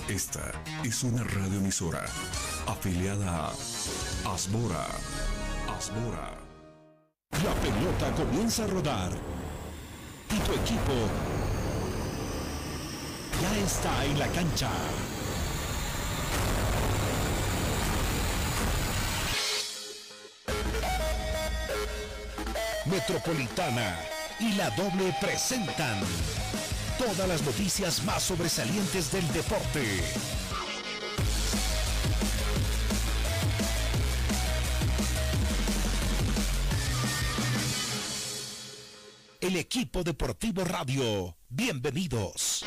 Esta es una radioemisora afiliada a Asbora. Asbora. La pelota comienza a rodar y tu equipo ya está en la cancha. Metropolitana y La Doble presentan todas las noticias más sobresalientes del deporte. El equipo deportivo radio, bienvenidos.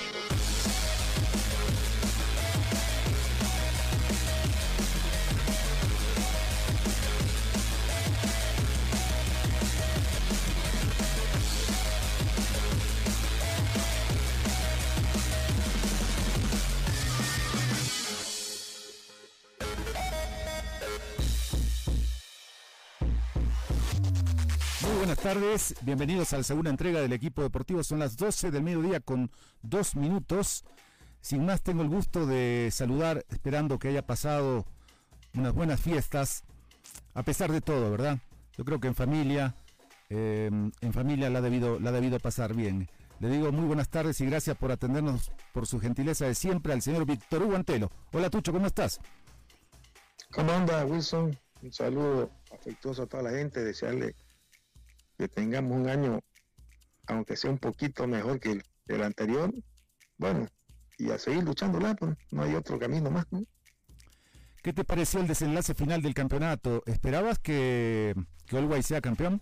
Buenas tardes, bienvenidos a la segunda entrega del equipo deportivo. Son las 12 del mediodía con 2 minutos. Sin más, tengo el gusto de saludar, esperando que haya pasado unas buenas fiestas, a pesar de todo, ¿verdad? Yo creo que en familia la ha debido pasar bien. Le digo muy buenas tardes y gracias por atendernos, por su gentileza de siempre, al señor Víctor Hugo Antelo. Hola Tucho, ¿cómo estás? ¿Cómo anda, Wilson? Un saludo afectuoso a toda la gente, desearle que tengamos un año, aunque sea un poquito mejor que el anterior, bueno, y a seguir luchándola, pues no hay otro camino más, ¿no? ¿Qué te pareció el desenlace final del campeonato? ¿Esperabas que Always sea campeón?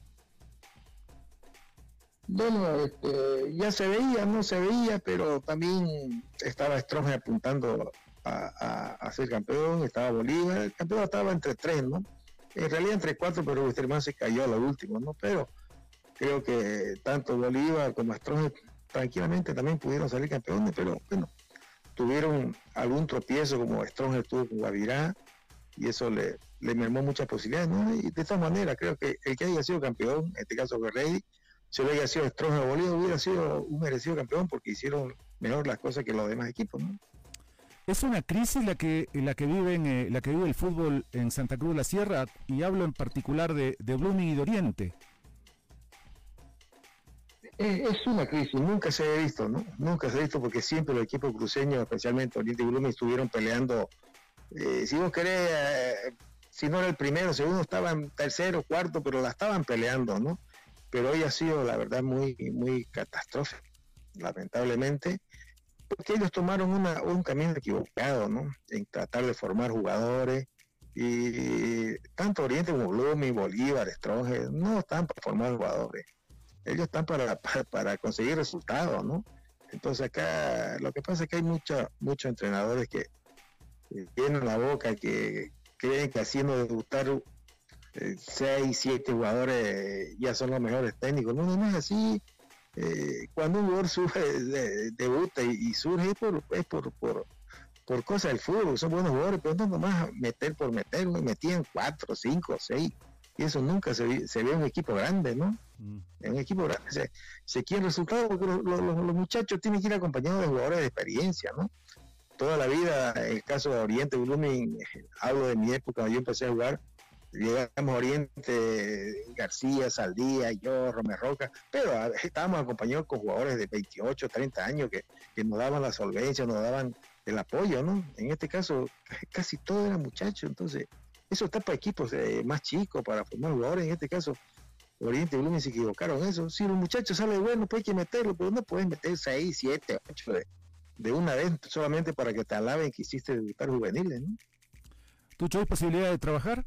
Bueno, ya se veía, no se veía, pero también estaba Stronger apuntando a ser campeón, estaba Bolívar, el campeón estaba entre tres, ¿no? En realidad entre cuatro, pero Wisterman se cayó a lo último, ¿no? Pero creo que tanto Bolívar como Stronger tranquilamente también pudieron salir campeones, pero bueno, tuvieron algún tropiezo como Stronger tuvo con Guavirá y eso le mermó muchas posibilidades, ¿no? Y de esta manera creo que el que haya sido campeón, en este caso Guerrero, si hubiera sido Stronger o Bolívar, hubiera sido un merecido campeón porque hicieron mejor las cosas que los demás equipos, ¿no? Es una crisis la que vive el fútbol en Santa Cruz de la Sierra, y hablo en particular de Blooming y de Oriente. Es una crisis, nunca se ha visto, ¿no? Nunca se ha visto porque siempre los equipos cruceños, especialmente Oriente y Blooming, estuvieron peleando. Si vos querés, si no era el primero, segundo, estaban tercero, cuarto, pero la estaban peleando, ¿no? Pero hoy ha sido, la verdad, muy, muy catastrófico, lamentablemente, porque ellos tomaron un camino equivocado, ¿no? En tratar de formar jugadores, y tanto Oriente como Blooming, Bolívar, Stronger, no están para formar jugadores. Ellos están para conseguir resultados, ¿no? Entonces acá lo que pasa es que hay muchos entrenadores que tienen la boca, que creen que haciendo debutar 6, 7 jugadores ya son los mejores técnicos. No, no es así. Cuando un jugador debuta y surge es por cosas del fútbol, son buenos jugadores, pero no nomás meter por meter, metían 4, 5, 6. Y eso nunca se ve en un equipo grande, ¿no? En un equipo grande se quiere resultados porque los muchachos tienen que ir acompañados de jugadores de experiencia, ¿no? Toda la vida, en el caso de Oriente Blooming, hablo de mi época cuando yo empecé a jugar, llegamos a Oriente, García, Saldía, yo, Romero Roca, pero estábamos acompañados con jugadores de 28, 30 años que nos daban la solvencia, nos daban el apoyo, ¿no? En este caso, casi todos eran muchachos, entonces eso está para equipos más chicos, para formar jugadores. En este caso, Oriente y Blooming se equivocaron eso. Si los muchachos salen bueno, pues hay que meterlo, pero no puedes meter 6, 7, 8 de una vez solamente para que te alaben que hiciste debutar juveniles, ¿no? ¿Tucho, hay posibilidad de trabajar?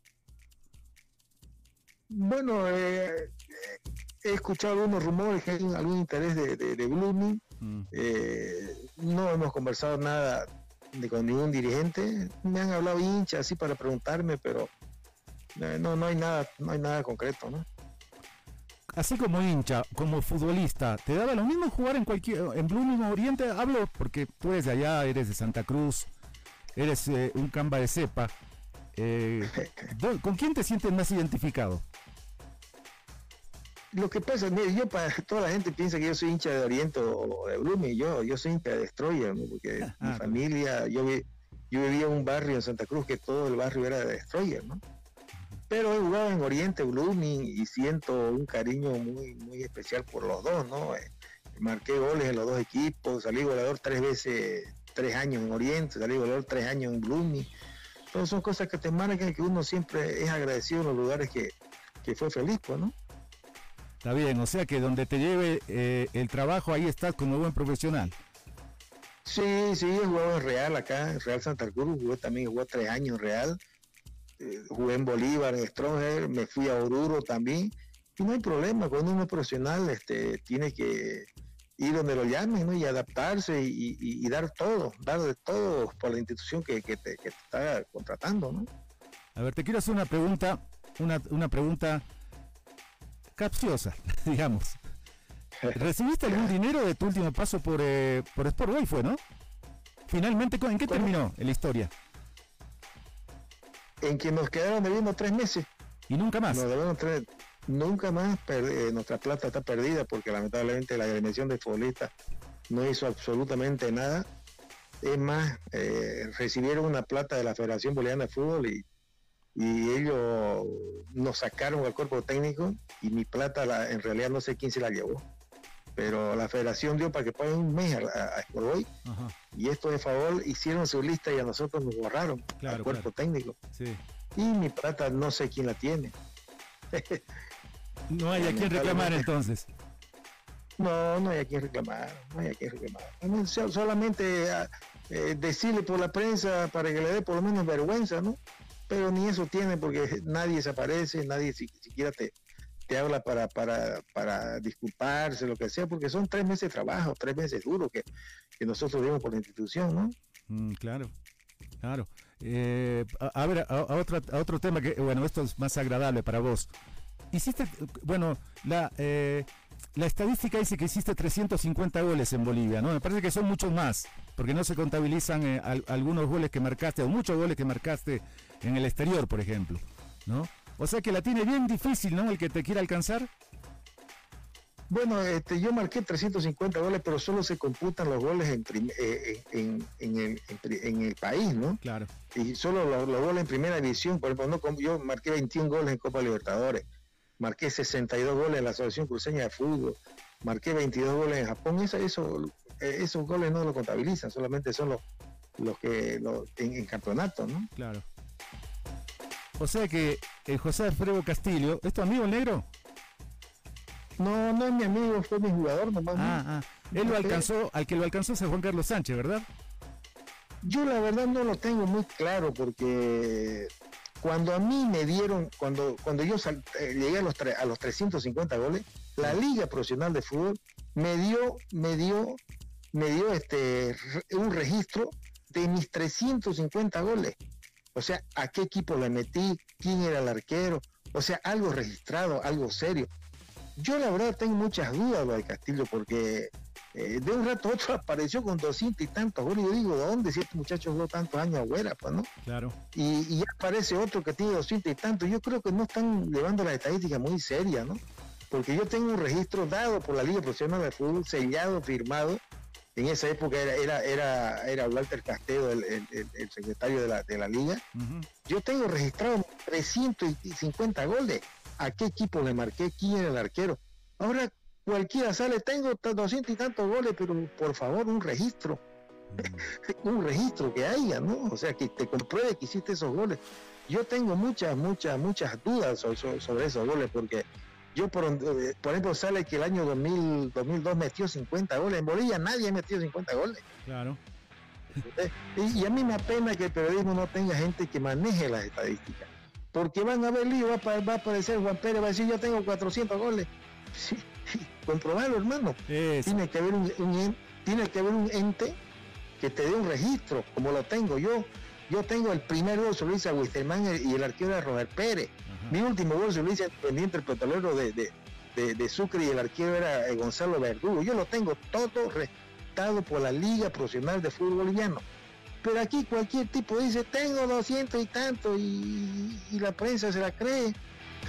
Bueno, he escuchado algunos rumores que hay algún interés de Blooming. No hemos conversado nada con ningún dirigente. Me han hablado hinchas así para preguntarme, pero no hay nada concreto, ¿no? Así como hincha, como futbolista, ¿te daba lo mismo jugar en Blooming o Oriente? Hablo porque tú eres de allá, eres de Santa Cruz, eres un camba de cepa. ¿Con quién te sientes más identificado? Lo que pasa, mire, toda la gente piensa que yo soy hincha de Oriente o de Blooming, yo soy hincha de Destroyer, ¿no? Porque mi familia, yo vivía en un barrio en Santa Cruz que todo el barrio era de Destroyer, ¿no? Pero he jugado en Oriente, Blooming, y siento un cariño muy, muy especial por los dos, ¿no? Marqué goles en los dos equipos, salí goleador 3 años en Oriente, salí goleador 3 años en Blooming. Entonces son cosas que te marcan, que uno siempre es agradecido en los lugares que fue feliz, pues, ¿no? Está bien, o sea que donde te lleve el trabajo, ahí estás como buen profesional. Sí, he jugado en Real acá, en Real Santa Cruz, jugué 3 años en Real, jugué en Bolívar, en Stronger, me fui a Oruro también, y no hay problema, cuando uno es profesional tiene que ir donde lo llamen, ¿no? Y adaptarse y dar de todo por la institución que te está contratando, ¿no? A ver, te quiero hacer una pregunta, una pregunta capciosa, digamos. ¿Recibiste algún dinero de tu último paso por Sport Boys, fue, no? Finalmente, ¿en qué terminó la historia? En que nos quedaron debiendo 3 meses. ¿Y nunca más? Nunca más. Nuestra plata está perdida porque lamentablemente la agremiación de futbolistas no hizo absolutamente nada. Es más, recibieron una plata de la Federación Boliviana de Fútbol y ellos nos sacaron al cuerpo técnico, y mi plata en realidad no sé quién se la llevó, pero la federación dio para que paguen un mes a Sport Boys, y esto de favor hicieron su lista y a nosotros nos borraron al cuerpo técnico. Sí. Y mi plata no sé quién la tiene. No hay a quién reclamar entonces. No hay a quién reclamar, solamente decirle por la prensa para que le dé por lo menos vergüenza, ¿no? Pero ni eso tiene, porque nadie se aparece, nadie siquiera te habla para disculparse, lo que sea, porque son 3 meses de trabajo, 3 meses duros que nosotros dimos por la institución, ¿no? Claro. A ver, a otro tema que, bueno, esto es más agradable para vos. Hiciste, bueno, la estadística dice que hiciste 350 goles en Bolivia, ¿no? Me parece que son muchos más, porque no se contabilizan algunos goles que marcaste, o muchos goles que marcaste en el exterior, por ejemplo, ¿no? O sea que la tiene bien difícil, ¿no? El que te quiera alcanzar. Bueno, yo marqué 350 goles, pero solo se computan los goles en el país, ¿no? Claro. Y solo los goles en primera división. Por ejemplo, yo marqué 21 goles en Copa Libertadores, marqué 62 goles en la Asociación Cruceña de Fútbol, marqué 22 goles en Japón. Esos goles no lo contabilizan, solamente son los que en campeonato, ¿no? Claro. O sea que José Alfredo Castillo, ¿es tu amigo el negro? No es mi amigo, fue mi jugador nomás. Él lo alcanzó, al que lo alcanzó es Juan Carlos Sánchez, ¿verdad? Yo la verdad no lo tengo muy claro, porque cuando a mí me dieron, cuando yo llegué a los 350 goles, la Liga Profesional de Fútbol me dio un registro de mis 350 goles. O sea, a qué equipo le metí, quién era el arquero, o sea, algo registrado, algo serio. Yo la verdad tengo muchas dudas lo de Castillo, porque de un rato a otro apareció con 200 y tantos goles. Yo digo, ¿de dónde si este muchacho jugó tantos años afuera, pues, no? Claro. Y ya aparece otro que tiene 200 y tantos. Yo creo que no están llevando las estadísticas muy serias, ¿no? Porque yo tengo un registro dado por la Liga Profesional de Fútbol, sellado, firmado. En esa época era Walter Castedo el secretario de la liga. Yo tengo registrado 350 goles. ¿A qué equipo le marqué? ¿Quién era el arquero? Ahora cualquiera sale, tengo 200 y tantos goles, pero por favor, un registro. Un registro que haya, ¿no? O sea, que te compruebe que hiciste esos goles. Yo tengo muchas dudas sobre esos goles, porque yo, por ejemplo, sale que el año 2002 metió 50 goles. En Bolivia nadie ha metido 50 goles. Claro. Y a mí me apena que el periodismo no tenga gente que maneje las estadísticas. Porque van a ver lío, va a aparecer Juan Pérez, va a decir, yo tengo 400 goles. Sí, comprobarlo, hermano. Eso. Tiene que haber un ente que te dé un registro, como lo tengo yo. Yo tengo el primer gol, se lo hice a Wisterman y el arquero era Roger Pérez. Mi último gol se lo hice a Independiente, el petrolero de Sucre, y el arquero era Gonzalo Verdugo. Yo lo tengo todo respetado por la Liga Profesional de Fútbol Boliviano. Pero aquí cualquier tipo dice, tengo 200 y tanto, y la prensa se la cree.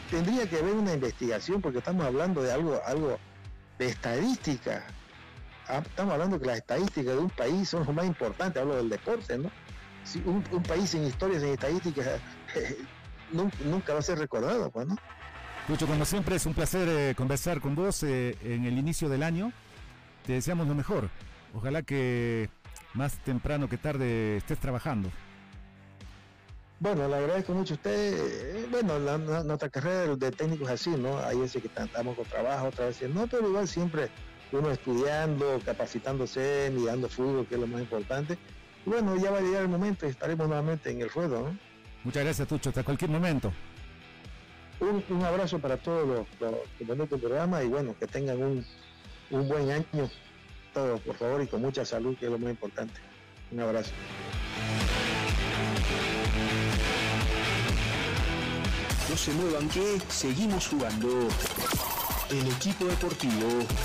tendría que haber una investigación, porque estamos hablando de algo de estadística. Estamos hablando que las estadísticas de un país son lo más importante, hablo del deporte, ¿no? Si un país sin historia, sin estadísticas, nunca va a ser recordado, pues, ¿no? Lucho, como siempre es un placer conversar con vos en el inicio del año. Te deseamos lo mejor. Ojalá que más temprano que tarde estés trabajando. Bueno, le agradezco mucho a usted. Bueno, nuestra carrera de técnico es así, ¿no? Hay veces que estamos con trabajo, otras veces no, pero igual siempre uno estudiando, capacitándose, mirando fútbol, que es lo más importante. Y bueno, ya va a llegar el momento y estaremos nuevamente en el ruedo, ¿no? Muchas gracias, Tucho, hasta cualquier momento. Un abrazo para todos los componentes del programa y bueno, que tengan un buen año todos, por favor, y con mucha salud, que es lo más importante. Un abrazo. No se muevan, que seguimos jugando. El equipo deportivo.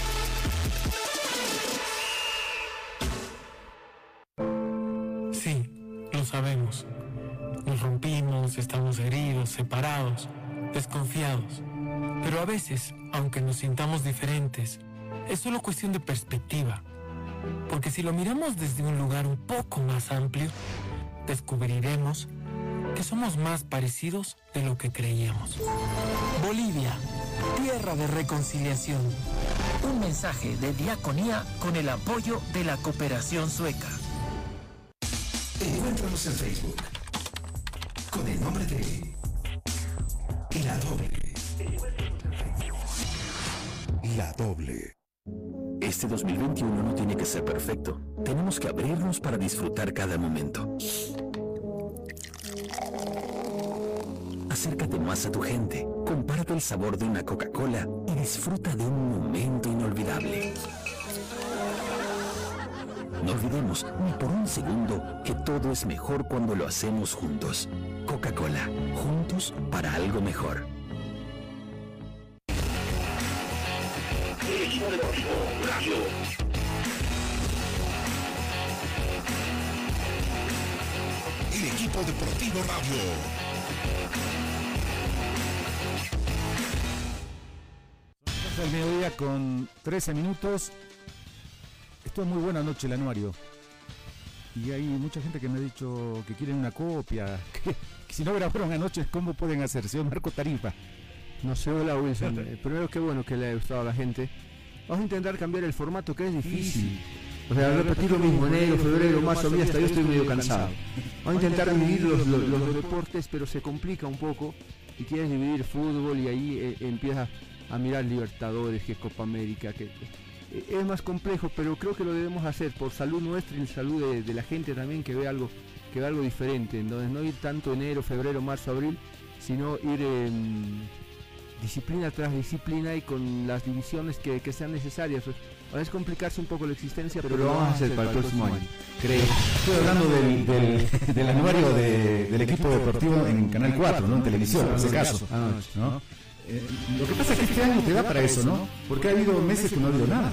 Sí, lo sabemos. Nos rompimos, estamos heridos, separados, desconfiados. Pero a veces, aunque nos sintamos diferentes, es solo cuestión de perspectiva. Porque si lo miramos desde un lugar un poco más amplio, descubriremos que somos más parecidos de lo que creíamos. Bolivia, tierra de reconciliación. Un mensaje de diaconía con el apoyo de la cooperación sueca. Encuéntranos en Facebook con el nombre de La Doble. La Doble. Este 2021 no tiene que ser perfecto. Tenemos que abrirnos para disfrutar cada momento. Acércate más a tu gente, comparte el sabor de una Coca-Cola y disfruta de un momento inolvidable. No olvidemos ni por un segundo que todo es mejor cuando lo hacemos juntos. Coca-Cola, juntos para algo mejor. El equipo deportivo Radio. El equipo deportivo Radio. El mediodía con 13 minutos. Esto es muy buena noche el anuario. Y hay mucha gente que me ha dicho que quieren una copia. Que si no grabaron anoche, ¿cómo pueden hacer? Señor Marco Tarifa. No sé, hola Wilson. Primero, qué bueno que le haya gustado a la gente. Vamos a intentar cambiar el formato, que es difícil. O sea, repetir lo mismo, enero, febrero, marzo, abril, hasta yo estoy medio cansado. Vamos a intentar dividir los deportes, pero se complica un poco. Y quieres dividir fútbol y ahí empiezas a mirar Libertadores, que Copa América, que es más complejo, pero creo que lo debemos hacer por salud nuestra y salud de la gente también, que ve algo diferente. Entonces no ir tanto enero, febrero, marzo, abril, sino ir disciplina tras disciplina y con las divisiones que sean necesarias. Va a complicarse un poco la existencia, pero lo vamos a hacer para el próximo año, creo. Estoy hablando del anuario del equipo deportivo en Canal 4, ¿no? En televisión, en ese caso. ¿No? Lo que pasa es que este año te da para eso, ¿no? Porque ha habido meses que no ha habido nada.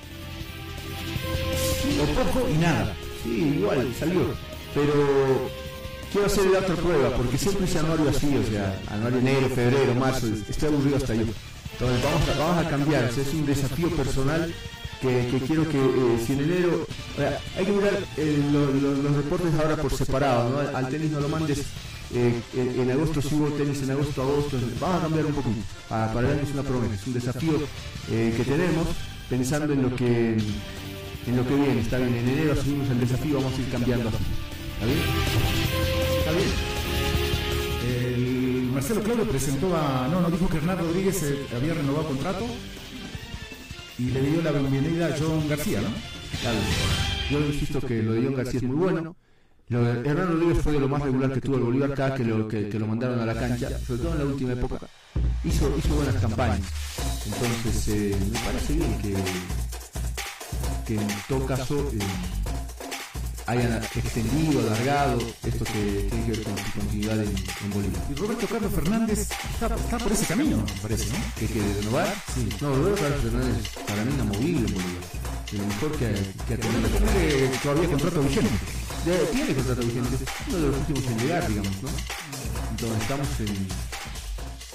O poco y nada. Sí, igual, salió. Pero quiero hacer la otra prueba, porque siempre hice anuario así, o sea, anuario enero, febrero, marzo, estoy aburrido hasta yo. Entonces vamos a cambiar, o sea, es un desafío personal que quiero que si en enero, hay que mirar los reportes ahora por separado, ¿no? Al tenis no lo mandes en agosto, si hubo tenis en agosto, vamos a cambiar un poquito, para el año es una promesa, es un desafío que tenemos, pensando en lo que viene. Está bien, en enero asumimos el desafío, vamos a ir cambiando así. ¿Está bien? Está bien. Marcelo Claudio presentó dijo que Hernán Rodríguez había renovado contrato y le dio la bienvenida a John García, ¿no? Claro. Yo insisto que lo de John García es muy bueno. Lo de Hernán Rodríguez fue de lo más regular que tuvo el Bolívar acá, que lo mandaron a la cancha, sobre todo en la última época. Hizo buenas campañas. Entonces, me parece bien que en todo caso hayan extendido, alargado esto que tiene que ver con su continuidad en Bolivia. Y Roberto Carlos Fernández está por ese camino, me parece, ¿no? ¿Que de renovar? Sí. No, Roberto Carlos Fernández para mí inamovible en Bolivia. De lo mejor que ha tenido. Tiene todavía contrato vigente. Tiene contrato vigente. Uno de los últimos en llegar, digamos, ¿no? Entonces estamos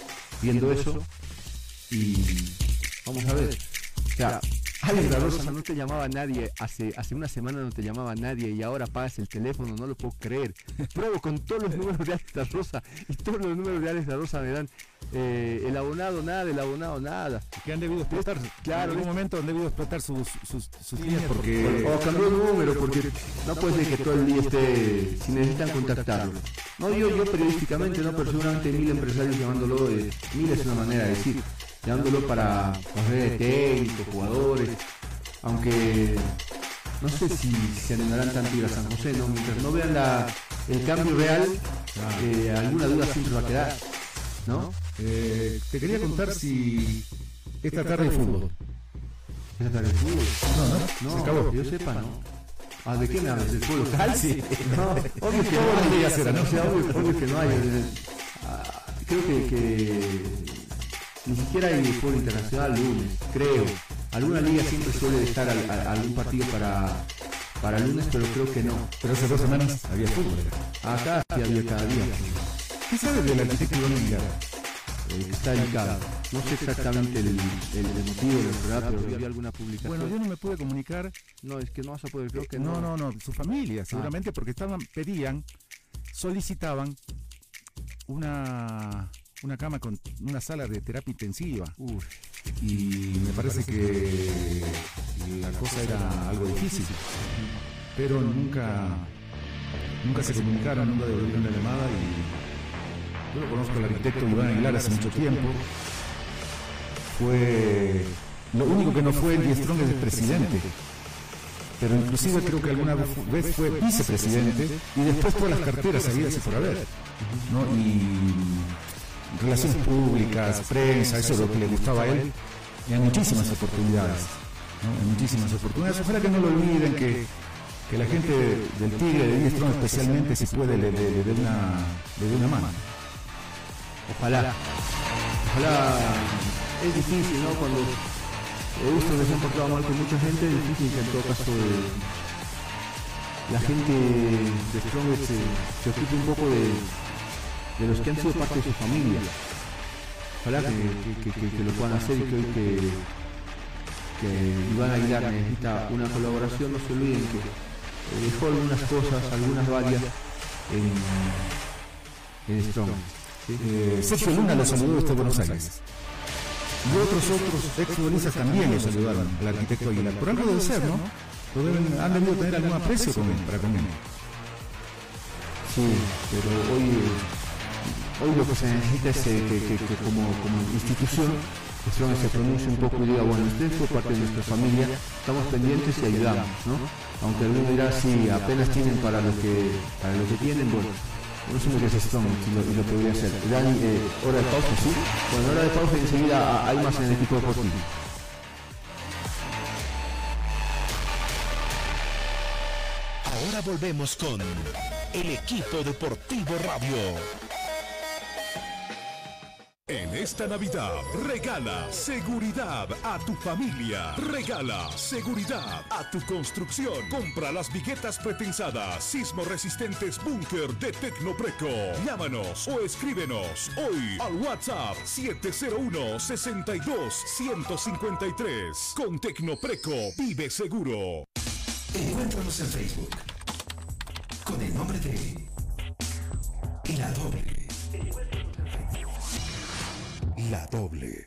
viendo eso y vamos a ver. O sea, Alex La Rosa no te llamaba nadie, hace una semana no te llamaba nadie y ahora pagas el teléfono, no lo puedo creer. Pruebo con todos los números de Alex La Rosa y todos los números de Alex La Rosa me dan el abonado nada. Que han debido explotar, claro, en algún momento han debido explotar sus líneas porque... O cambió el número porque no puede ser que todo el día esté, si necesitan contactarlo. No yo periodísticamente, no, pero seguramente 1000 empresarios llamándolo, 1000 es una manera de decir. Llamándolo para redes técnicos, jugadores, aunque no sé si se animarán tanto ir a San José, ¿no? Mientras no vean el cambio real, alguna duda siempre va a quedar, ¿no? Te quería contar si esta tarde hay fútbol. ¿Esta tarde hay fútbol? No, se acabó. Que yo sepa, ¿no? ¿De qué me hablas? ¿Del fútbol local? Sí. No, obvio que todos los días no, obvio que no hay. Creo que ni siquiera hay fútbol internacional lunes, creo. Alguna liga siempre suele dejar algún partido para lunes, pero creo que no. Pero hace 2 semanas había fútbol. Acá sí había cada día. ¿Qué sabes del arquitecto Iván Aguilar? Está delicado. No sé exactamente el motivo de la verdad, pero vi alguna publicación. Bueno, yo no me pude comunicar. No, es que no vas a poder, creo que no. Su familia, seguramente, porque solicitaban una cama con una sala de terapia intensiva. Y me parece que la cosa era algo difícil, pero nunca se comunicaron, nunca devolvieron la llamada. Y yo lo conozco al arquitecto Iván Aguilar hace mucho tiempo. Lo único que no fue el Strong es el presidente, pero inclusive creo que alguna vez fue vicepresidente y después todas las carteras habidas y por haber, ¿no? Y relaciones públicas, prensa, eso es lo que le gustaba a él, y hay muchísimas oportunidades, ¿no? Hay muchísimas oportunidades. Ojalá que no lo olviden, que la gente del Tigre, de Strong especialmente, si puede, le dé una mano. Ojalá. Es difícil, ¿no? Cuando he visto que se han portado mal con mucha gente, es difícil que en todo caso la gente de Strong se ocupe un poco de los que han sido parte de su familia. Ojalá que lo puedan hacer y que hoy que Iván Aguilar necesita una colaboración, no se olviden que dejó algunas cosas, varias en Strong. ¿Sí? Sergio Luna lo saludó desde Buenos Aires. Y otros exfutbolistas también lo saludaron, el arquitecto Aguilar. Por algo debe ser, ¿no? Han debido tener algún aprecio para con él. Sí, pero hoy lo que se necesita es que como institución Strong se pronuncie un poco y diga, bueno, usted fue parte de nuestra familia, estamos pendientes y ayudamos, ¿no? Aunque alguno dirá, sí, apenas tienen para lo que tienen, bueno, no sé lo que es Strong y lo podría hacer. Dani, hora de pausa, ¿sí? Bueno, hora de pausa y enseguida hay más en el equipo deportivo. Ahora volvemos con el equipo deportivo radio. En esta Navidad, regala seguridad a tu familia. Regala seguridad a tu construcción. Compra las viguetas pretensadas, sismo resistentes búnker de Tecnopreco. Llámanos o escríbenos hoy al WhatsApp 701-62-153. Con Tecnopreco, vive seguro. Encuéntranos en Facebook con el nombre de La Doble. La Doble.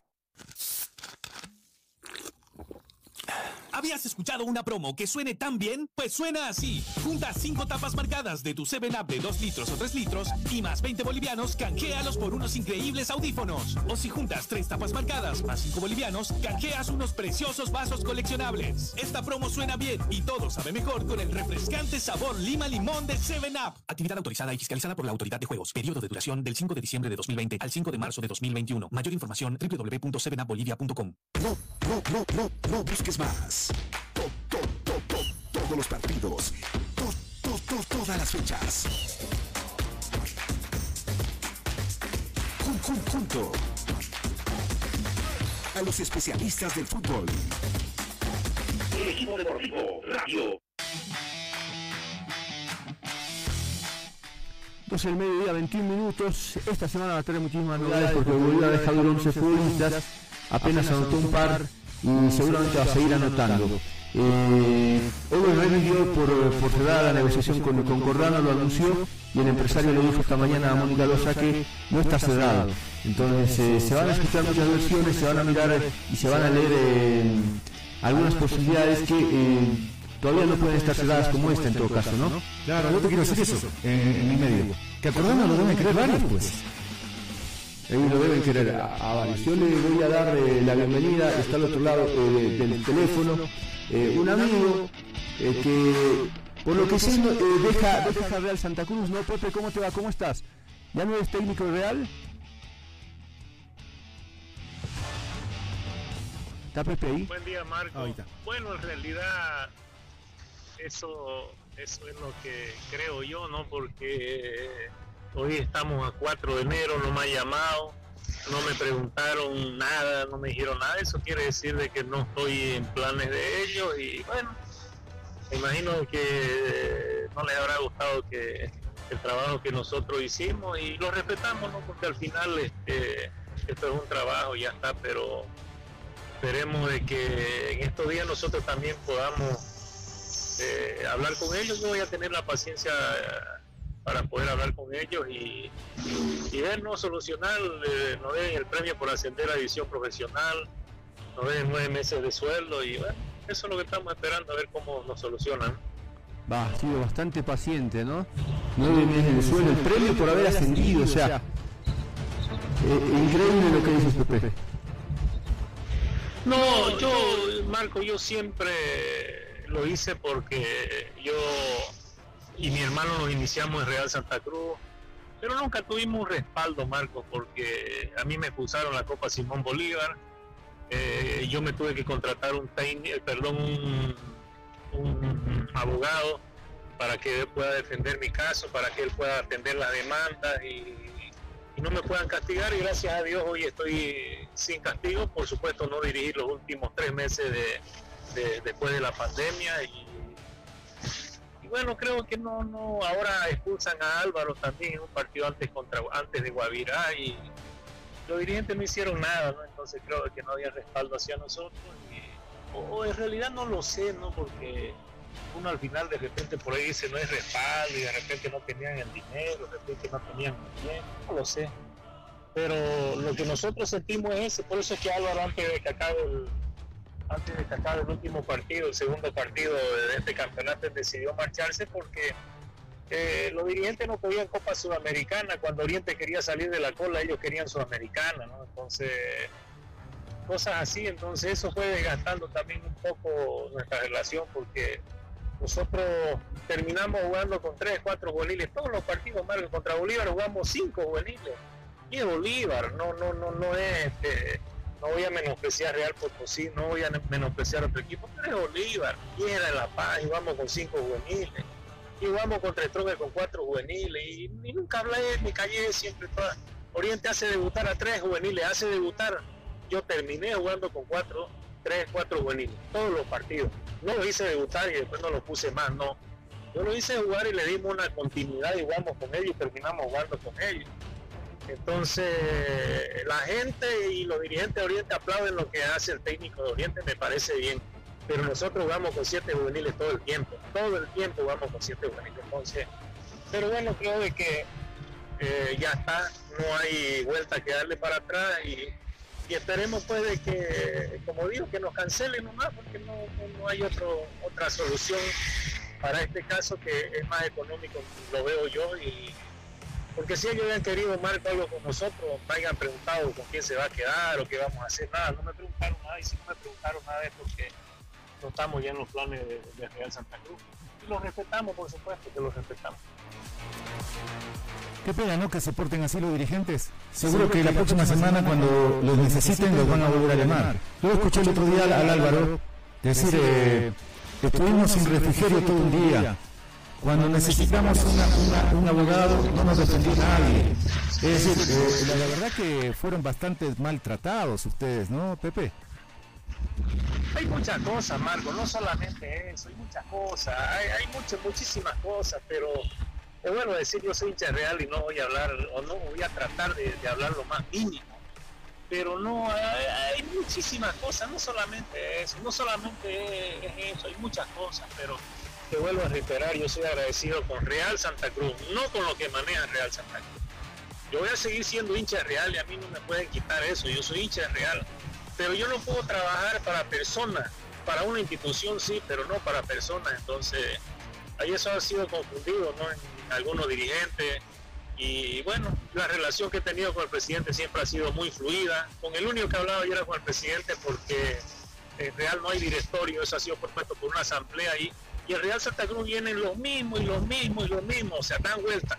¿Habías escuchado una promo que suene tan bien? Pues suena así. Junta 5 tapas marcadas de tu 7-Up de 2 litros o 3 litros y más 20 bolivianos, canjealos por unos increíbles audífonos. O si juntas 3 tapas marcadas más 5 bolivianos, canjeas unos preciosos vasos coleccionables. Esta promo suena bien y todo sabe mejor con el refrescante sabor Lima Limón de 7-Up. Actividad autorizada y fiscalizada por la Autoridad de Juegos. Periodo de duración del 5 de diciembre de 2020 al 5 de marzo de 2021. Mayor información www.7upbolivia.com. No busques más. Todos los partidos. Todas las fechas. Junto a los especialistas del fútbol. El equipo deportivo radio. 12 del mediodía, 21 minutos. Esta semana va a tener muchísimas novedades porque Bolívar ha dejado 11 futbolistas, apenas anotó un par y seguramente va a seguir anotando. Hoy Remy dio por cerrada la negociación con Cordano, lo anunció, y el empresario le dijo esta mañana a Mónica Loza que no está cerrado. Entonces se van a escuchar muchas versiones, se van a mirar y se van a leer algunas posibilidades que todavía no pueden estar cerradas como esta en todo caso, ¿no? Claro, yo te quiero decir eso en mi medio. Que a Cordano lo deben querer varios, pues. Ellos lo deben querer a varios. Yo le voy a dar la bienvenida, está al otro lado del teléfono, un amigo que por lo que sé deja Real Santa Cruz, ¿no? Pepe, ¿cómo te va? ¿Cómo estás? ¿Ya no eres técnico de Real? ¿Está Pepe ahí? Buen día, Marco. Bueno, en realidad eso es lo que creo yo, ¿no? Porque hoy estamos a 4 de enero, no me han llamado, no me preguntaron nada, no me dijeron nada. Eso quiere decir de que no estoy en planes de ellos y bueno, me imagino que no les habrá gustado que el trabajo que nosotros hicimos y lo respetamos, ¿no? Porque al final esto es un trabajo y ya está, pero esperemos de que en estos días nosotros también podamos hablar con ellos. Yo voy a tener la paciencia para poder hablar con ellos y vernos solucionar, nos den el premio por ascender a división profesional, nos den 9 meses de sueldo y bueno, eso es lo que estamos esperando, a ver cómo nos solucionan. Ha sido bastante paciente, ¿no? 9 meses de sueldo, el premio por haber ascendido, o sea, increíble lo que dices, Pepe. No, Marco, yo siempre lo hice porque yo y mi hermano nos iniciamos en Real Santa Cruz, pero nunca tuvimos un respaldo, Marco, porque a mí me expulsaron la Copa Simón Bolívar, yo me tuve que contratar un abogado para que él pueda defender mi caso, para que él pueda atender las demandas y no me puedan castigar, y gracias a Dios hoy estoy sin castigo. Por supuesto no dirigí los últimos 3 meses después de la pandemia y bueno, creo que no ahora expulsan a Álvaro también en un partido antes de Guavirá y los dirigentes no hicieron nada, ¿no? Entonces creo que no había respaldo hacia nosotros o en realidad no lo sé, ¿no? Porque uno al final de repente por ahí dice no hay respaldo y de repente no tenían el dinero, de repente no tenían el tiempo, no lo sé, pero lo que nosotros sentimos es ese. Por eso es que Álvaro antes de que acabe el último partido, el segundo partido de este campeonato, decidió marcharse porque los dirigentes no podían Copa Sudamericana. Cuando Oriente quería salir de la cola, ellos querían Sudamericana, ¿no? Entonces cosas así, entonces eso fue desgastando también un poco nuestra relación, porque nosotros terminamos jugando con 3, 4 juveniles todos los partidos, Marco. Contra Bolívar jugamos 5 juveniles y es Bolívar, no es no voy a menospreciar Real Potosí, no voy a menospreciar otro equipo, pero es Bolívar, Piedra de La Paz, y vamos con 5 juveniles, y vamos contra Stronger con 4 juveniles, y nunca hablé ni callé, siempre Oriente hace debutar a 3 juveniles, yo terminé jugando con 3, 4 juveniles, todos los partidos. No lo hice debutar y después no lo puse más, no. Yo lo hice jugar y le dimos una continuidad y jugamos con ellos y terminamos jugando con ellos. Entonces, la gente y los dirigentes de Oriente aplauden lo que hace el técnico de Oriente, me parece bien. Pero nosotros jugamos con 7 juveniles todo el tiempo jugamos con 7 juveniles. Entonces, pero bueno, creo de que ya está, no hay vuelta que darle para atrás y esperemos pues de que, como digo, que nos cancelen nomás, porque no hay otra solución para este caso que es más económico, lo veo yo, y porque si ellos habían querido, Marco, algo con nosotros, me hayan preguntado con quién se va a quedar o qué vamos a hacer, nada, no me preguntaron nada, y si no me preguntaron nada es porque no estamos ya en los planes de Real Santa Cruz, y los respetamos, por supuesto que los respetamos. Qué pena, ¿no?, que se porten así los dirigentes. Seguro que la próxima semana, cuando los necesiten, los van a volver a llamar. Yo escuché el otro día al Álvaro decir, estuvimos sin refrigerio todo un día. Cuando necesitamos un abogado, no nos defendió nadie. Es decir, la verdad que fueron bastante maltratados ustedes, ¿no, Pepe? Hay muchas cosas, Marco, no solamente eso, hay muchas cosas, hay muchísimas cosas, pero o bueno, decir yo soy hincha Real y no voy a hablar, o no voy a tratar de hablar lo más mínimo. Pero no, hay muchísimas cosas, no solamente eso, no solamente es eso, hay muchas cosas, pero te vuelvo a reiterar, yo soy agradecido con Real Santa Cruz, no con lo que maneja Real Santa Cruz. Yo voy a seguir siendo hincha Real y a mí no me pueden quitar eso, yo soy hincha Real, pero yo no puedo trabajar para personas, para una institución sí, pero no para personas, entonces ahí eso ha sido confundido, ¿no? En algunos dirigentes. Y bueno, la relación que he tenido con el presidente siempre ha sido muy fluida. Con el único que hablaba yo era con el presidente porque en Real no hay directorio, eso ha sido propuesto por una asamblea ahí. Y el Real Santa Cruz vienen los mismos, o sea, dan vuelta.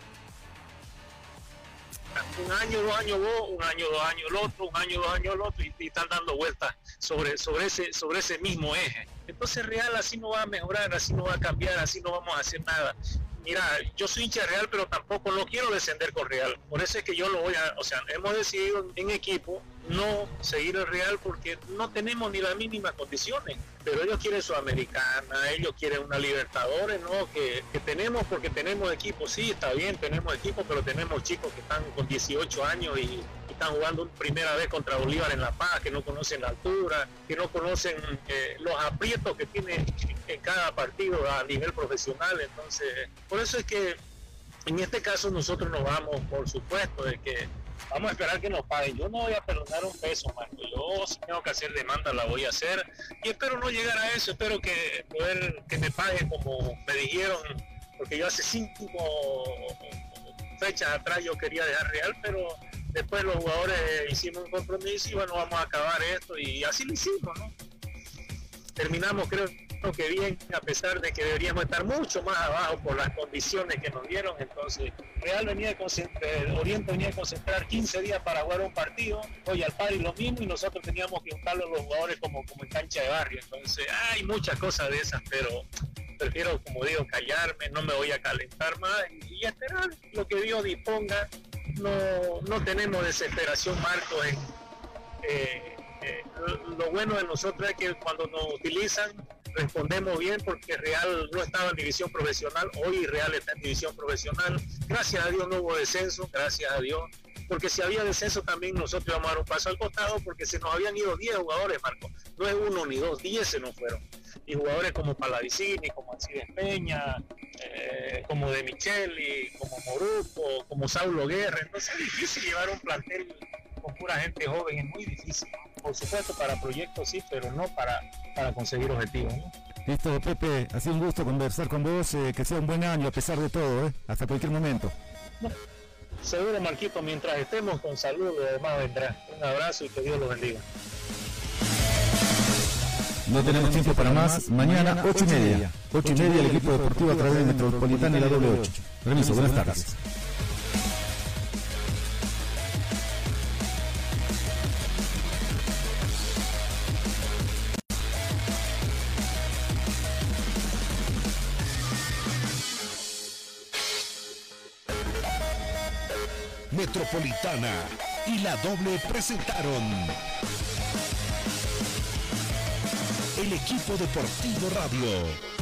Un año, 2 años vos, un año, 2 años el otro, un año, 2 años el otro, y están dando vueltas sobre ese mismo eje. Entonces Real así no va a mejorar, así no va a cambiar, así no vamos a hacer nada. Mira, yo soy hincha Real, pero tampoco lo quiero descender con Real. Por eso es que yo lo voy a, o sea, hemos decidido en equipo no seguir el Real porque no tenemos ni las mínimas condiciones. Pero ellos quieren Sudamericana, ellos quieren una Libertadores, ¿no? Que tenemos porque tenemos equipo, sí, está bien, tenemos equipo, pero tenemos chicos que están con 18 años y están jugando primera vez contra Bolívar en La Paz, que no conocen la altura, que no conocen los aprietos que tienen en cada partido a nivel profesional. Entonces, por eso es que en este caso nosotros nos vamos, por supuesto, de que vamos a esperar que nos paguen. Yo no voy a perdonar un peso, Marco. Yo si tengo que hacer demanda la voy a hacer y espero no llegar a eso, espero que poder que me paguen como me dijeron, porque yo hace 5 fechas atrás yo quería dejar Real, pero después los jugadores hicimos un compromiso y bueno, vamos a acabar esto y así lo hicimos, ¿no? Terminamos creo que bien, a pesar de que deberíamos estar mucho más abajo por las condiciones que nos dieron. Entonces Real Oriente venía a concentrar 15 días para jugar un partido, hoy al Padre lo mismo, y nosotros teníamos que juntarlo los jugadores como en cancha de barrio. Entonces hay muchas cosas de esas, pero prefiero, como digo, callarme, no me voy a calentar más y esperar lo que Dios disponga. No tenemos desesperación, Marcos. Lo bueno de nosotros es que cuando nos utilizan respondemos bien, porque Real no estaba en división profesional, hoy Real está en división profesional, gracias a Dios no hubo descenso, gracias a Dios, porque si había descenso también nosotros íbamos a dar un paso al costado, porque se nos habían ido 10 jugadores, Marco, no es 1 ni 2, 10 se nos fueron, y jugadores como Palavicini, como Alcides Peña, como De Micheli, como Moruco, como Saulo Guerra. Entonces es difícil llevar un plantel con pura gente joven, es muy difícil, por supuesto para proyectos sí, pero no para conseguir objetivos, ¿no? Listo, Pepe, ha sido un gusto conversar con vos, que sea un buen año a pesar de todo, hasta cualquier momento. No, seguro, Marquito, mientras estemos con salud, lo demás vendrá. Un abrazo y que Dios los bendiga. No tenemos tiempo para más. Mañana 8:30. 8:30 el equipo deportivo a través de Metropolitana y la doble 8. Permiso, buenas tardes. Metropolitana y la doble presentaron el equipo deportivo radio.